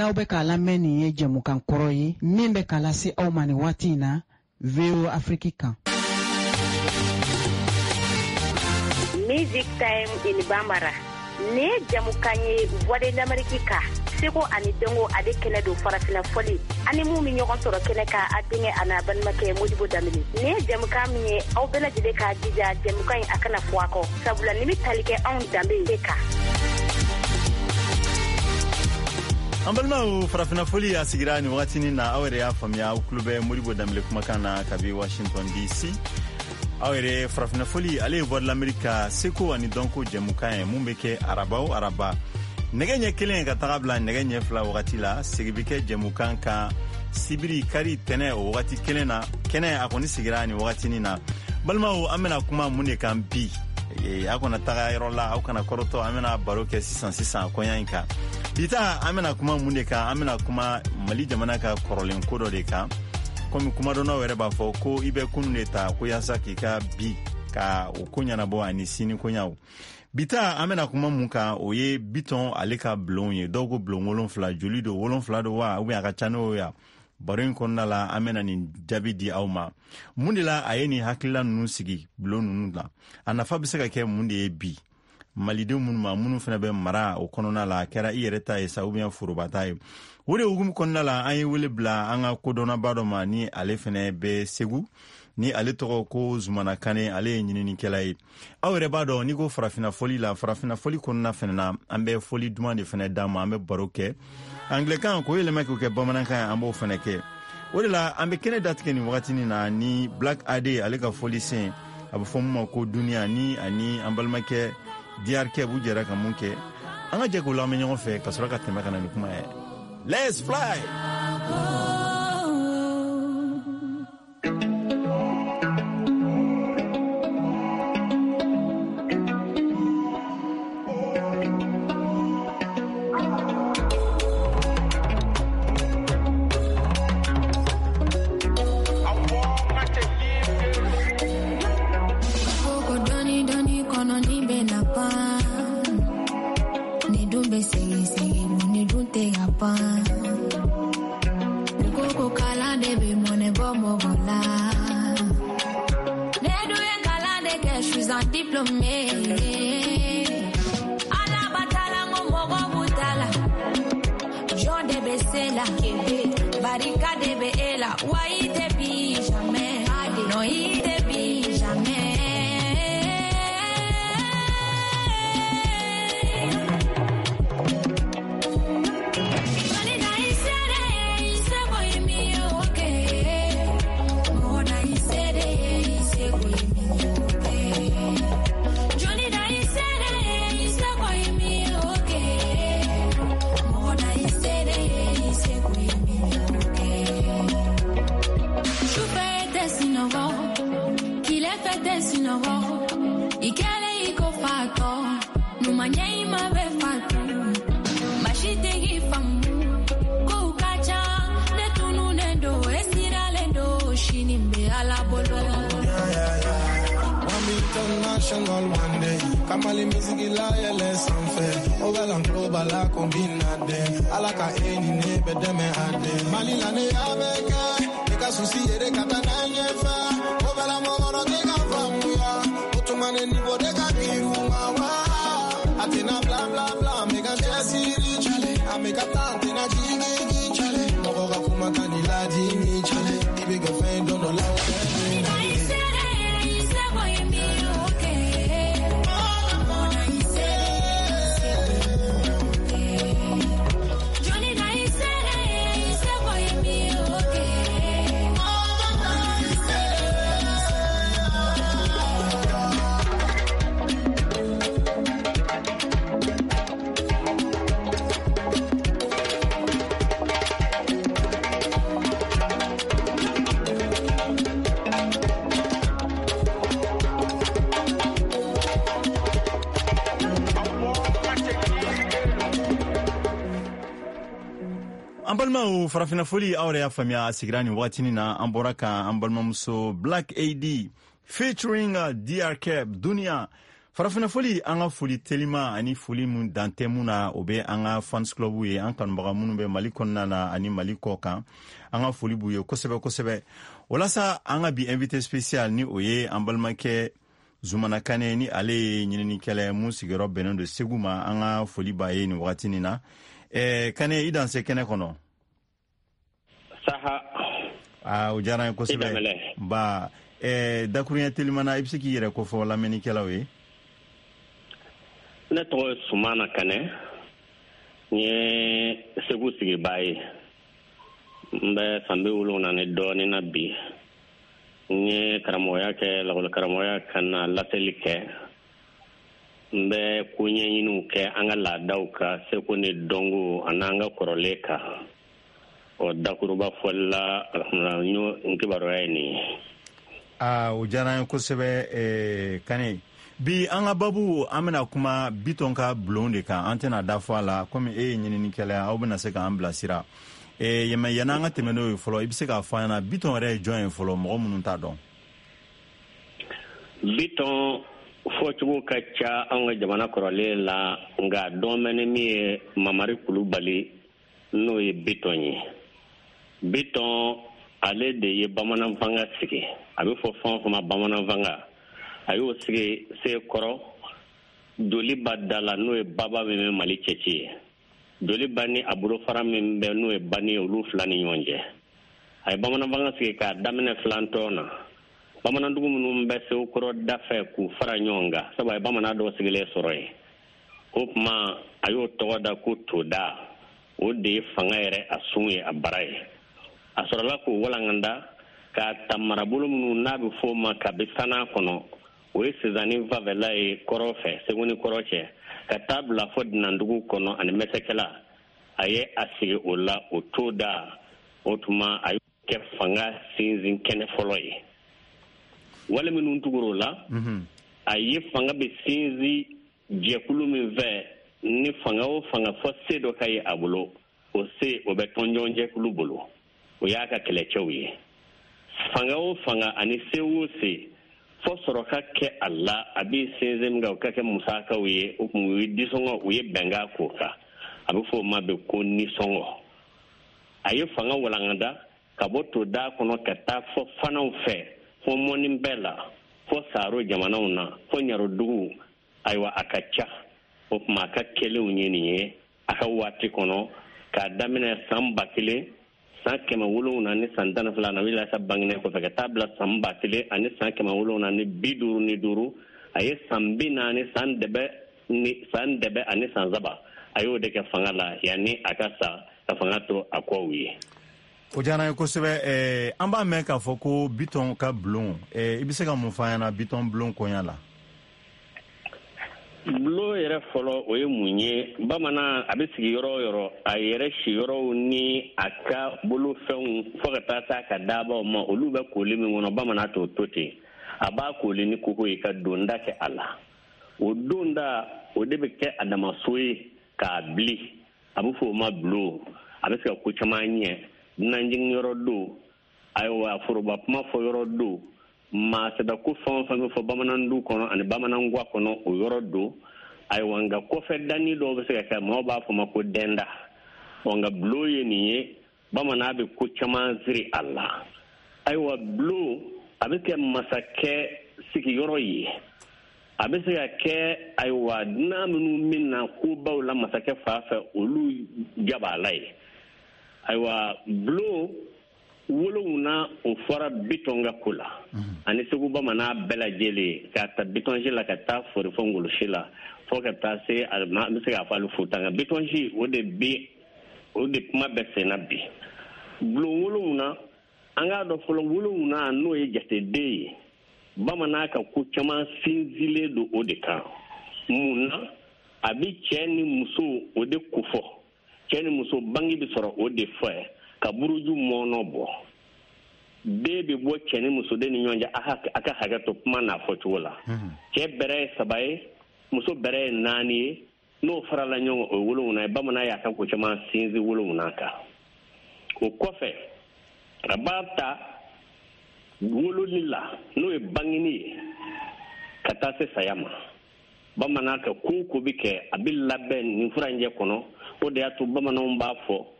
n'aw bɛ k'a lamɛn nin ye jɛmukan kɔrɔ ye min bɛ k'a lase aw ma nin waati in na VOA Afrique kan. Music Time in Bambara. Ne jɛmukan ye Voix de l'Amérique kan. Seko ani Dengo ale kɛnɛ don farafina fɔli. Ani mun mi ɲɔgɔn sɔrɔ kɛnɛ kan a denkɛ ana balimakɛ Modibo Damini. Ne jɛmukan min ye aw bɛɛ lajɛlen k'a jija jɛmukan in a kana fɔ a kɔ. Sabula ni mi tali kɛ anw danbe de kan. An balimaw farafina foli a sigira ni wagati na aw yɛrɛ y'a faamuya aw tulo bɛ Modibo Damini kumakan na kabi Washington DC. aw yɛrɛ farafina foli ale ye Voix de l'Amérique Seko ani Donko jɛmukan ye mun bɛ kɛ araba o araba nɛgɛ ɲɛ kelen ka taga bila nɛgɛ ɲɛ fila wagati la segi bɛ kɛ jɛmukan kan sibiri kari tɛnɛ o wagati kelen na kɛnɛ a kɔni sigira ni wagati na balimaw an bɛna kuma mun de kan bi aw kana taga yɔrɔ la aw kana kɔrɔtɔ an bɛna baro kɛ sisan kɔɲɔ in kan bita an bɛna kuma mun de kan an bɛna kuma Mali jamana ka kɔrɔlen ko dɔ de kan komi kuma dɔnnaw yɛrɛ b'a fɔ ko i bɛ kunu de ta ko yaasa k'i ka bi ka o ko ɲɛnabɔ ani sini koɲaw bita an bɛna kuma mun kan o ye Bitɔn ale ka bulon ye dɔw ko bulon 7 joli don 7 don wa a ka ca n'o ya baro in kɔnɔna la an bɛna nin jaabi di aw ma mun de la a ye nin hakilila ninnu sigi bulon ninnu la a nafa bɛ se ka kɛ mun de ye bi malidenw minnu ma minnu fana bɛ mara o kɔnɔna la a kɛra i yɛrɛ ta ye sa ou bien forobata ye o de hukumu kɔnɔna la an ye wele bila an ka kodɔnnaba dɔ ma ni ale fana bɛ Segu ni ale tɔgɔ ko Zumana Kane ale ye ɲininikɛla ye aw yɛrɛ b'a dɔn ni ko farafina foli la farafina foli kɔnɔna fana na an bɛ foli duman de fana d'a ma an bɛ baro kɛ anglɛkan ko yɛlɛma k'o kɛ bamanankan an b'o fana kɛ o de la an bɛ kɛnɛ datigɛ nin wagati na ni Black Ade ale ka foli sen a bɛ fɔ mun ma ko duniya ni ani an balimakɛ DRK b'u jɛra ka mun kɛ an ka jɛ k'o lamɛn ɲɔgɔn fɛ ka sɔrɔ ka tɛmɛ ka na ni kuma ye Let's fly! International one day, Kamali music la lesson fe. Oval and global la combinade. Alaka eni nebe deme ade. Mali la ne abeka, eka susi ere katana nyefa. Oval and moro deka famuya. Otumane nivo deka kiuma wa. Atina bla bla bla, mega jesi chale. Ameka tante na jigi chale. Moga kuma kanila jini chale. Ibega fe dono la an balimaw farafina foli aw yɛrɛ y'a faamuya a sigira nin wagatinin na an bɔra ka an balimamuso Black AD featuring DRK Dunia farafina foli an ka foli telima ani foli mun dantɛ mun na o bɛ an ka fans club ye an kanubaga minnu bɛ Mali kɔnɔna na ani Mali kɔ kan an ka foli b'u ye kosɛbɛ kosɛbɛ walasa an ka bi invité spécial ni o ye an balimakɛ Zumana Kane ni ale ye ɲininikɛla mun sigiyɔrɔ bɛnnen don Segu ma an ka foli b'a ye nin wagati nin na Kane i danse kɛnɛ kɔnɔ saha o diyara n ye kosɛbɛ ba dakuruɲɛ telimana i bɛ se k'i yɛrɛ kofɔ lamɛnnikɛlaw ye ne tɔgɔ ye Sumana Kane n ye Segu sigibaa ye n bɛ san 70 ni dɔɔnin na bi n ye karamɔgɔya kɛ lakɔli karamɔgɔya ka na laseli kɛ n bɛ ko ɲɛɲiniw kɛ an ka laadaw ka seko ni dɔnko ani an ka kɔrɔlen kan o dakuruba fɔli la alhamdulilah n kibaruya ye nin ye o diyara n ye kosɛbɛ Kane bi an ka babu an bɛna kuma Bitɔn ka bulon de kan an tɛna da fɔ a la komi e ye ɲininikɛla aw bɛna se k'an bilasira yanni an ka tɛmɛ n'o ye fɔlɔ i bɛ se k'a fɔ an ɲɛna Bitɔn yɛrɛ ye jɔn ye fɔlɔ mɔgɔ minnu t'a dɔn Bitɔn fɔcogo ka ca an ka jamana kɔrɔlen la nka dɔn bɛ ni min ye Mamari Kulubali n'o ye Bitɔn ye Bitɔn ale de ye bamanan fanga sigi a bɛ fɔ fɛn o fɛn ma bamanan fanga a y'o sigi Sekɔrɔ Joliba da la n'o ye baba min bɛ Mali cɛci ye Joliba ni a bolofara min bɛ n'o ye bani ye olu fila ni ɲɔgɔn cɛ a ye bamanan fanga sigi k'a daminɛ filantɔn na bamanandugu minnu bɛ Sekɔrɔ da fɛ k'u fara ɲɔgɔn kan sabu a ye bamanan dɔw sigilen sɔrɔ yen o tuma a y'o tɔgɔ da ko Toda o de ye fanga yɛrɛ a sun ye a bara ye a sɔrɔla k'o walanganda k'a ta marabolo minnu n'a bɛ fɔ o ma kabi Sana kɔnɔ o ye Sizani Fafɛla ye kɔrɔ fɛ Segu ni kɔrɔ cɛ ka taa bila fɔ Dunandugu kɔnɔ ani Mɛsɛkɛla a ye a sigi o la o Toda o tuma a y'o kɛ fanga sinsin kɛnɛ fɔlɔ ye wale minnu tugura o la a ye fanga bɛ sinsin jɛkulu min fɛ ni fanga o fanga fɔ se dɔ ka ye a bolo o se o bɛ tɔnjɔn jɛkulu bolo o y'a ka kɛlɛcɛw ye fanga o fanga ani se o se fɔ sɔrɔ ka kɛ a la a bɛ sinsin min kan o ka kɛ musakaw ye o kun ye disɔngɔ u ye bɛnkan k'o kan a bɛ fɔ o ma bɛ ko nisɔngɔ a ye fanga walangada ka bɔ Toda kɔnɔ ka taa fɔ Fanaw fɛ fɔ Mɔni bɛɛ la fɔ Saro jamanaw na fɔ Ɲarodugu ayiwa a ka ca o tuma a ka kɛlenw ye nin ye a ka waati kɔnɔ k'a daminɛ san 1000 san 700 ni san 12 na wila sa bangene kɔfɛ ka taa bila san 1000 ani san 750 ni 55 a ye san 40 san dɛbɛ ani san 7 a y'o de kɛ fanga la yanni a ka sa ka fanga to a kɔw ye o diyara n ye kosɛbɛ an b'a mɛn k'a fɔ ko Bitɔn ka bulon i bɛ se ka mun fɔ an ɲɛna Bitɔn bulon kɔɲa la bulon yɛrɛ fɔlɔ o ye mun ye bamanan a bɛ sigi yɔrɔ o yɔrɔ a yɛrɛ si yɔrɔw ni a ka bolofɛnw fɔ ka taa s'a ka daabaw ma olu bɛ kooli min kɔnɔ bamanan t'o to ten a b'a kooli ni koko ye ka donda kɛ a la o donda o de bɛ kɛ a damaso ye k'a bili a bɛ fɔ o ma bulon a bɛ se ka ko caman ɲɛ nanjigin yɔrɔ don ayiwa foroba kuma fɔ yɔrɔ don maa sɛbɛ ko fɛn o fɛn bɛ fɔ bamanandu kɔnɔ ani bamanangwa kɔnɔ o yɔrɔ don ayiwa nka kɔfɛ danni dɔw bɛ se ka kɛ maaw b'a fɔ ma ko dɛnda nka bulon ye nin ye bamanan bɛ ko caman siri a la ayiwa bulon a bɛ kɛ masakɛ sigiyɔrɔ ye a bɛ se ka kɛ ayiwa dunan minnu min na kobaw la masakɛ fa fɛ olu jabala ye ayiwa bulon wolonwula o fɔra Bitɔn ka ko la ani Segu bamanan bɛɛ lajɛlen k'a ta Bitɔnsi la ka taa fori fɔ Ngolosi la fɔ ka taa se an bɛ se k'a fɔ ali Futa nka Bitɔnsi o de kuma bɛ senna bi bulon wolonwula an k'a dɔn fɔlɔ wolonwula n'o ye jateden ye bamanan ka ko caman sinsinlen don o de kan mun na a bɛ cɛ ni muso o de kofɔ cɛ ni muso bange bɛ sɔrɔ o de fɛ ka buruju mɔnɔ bɔ bɛɛ bɛ bɔ cɛ ni muso de ni ɲɔgɔn cɛ a ka hakɛ to kuma n'a fɔcogo la cɛ bɛrɛ ye 3 ye muso bɛrɛ ye 4 ye n'o farala ɲɔgɔn o ye 7 ye bamanan y'a ka ko caman sinsin 7 kan o kɔfɛ a b'a ta wololi la n'o ye bangeni ye ka taa se saya ma bamanan ka ko ko bi kɛ a bi labɛn nin fura in jɛ kɔnɔ o de y'a to bamananw b'a fɔ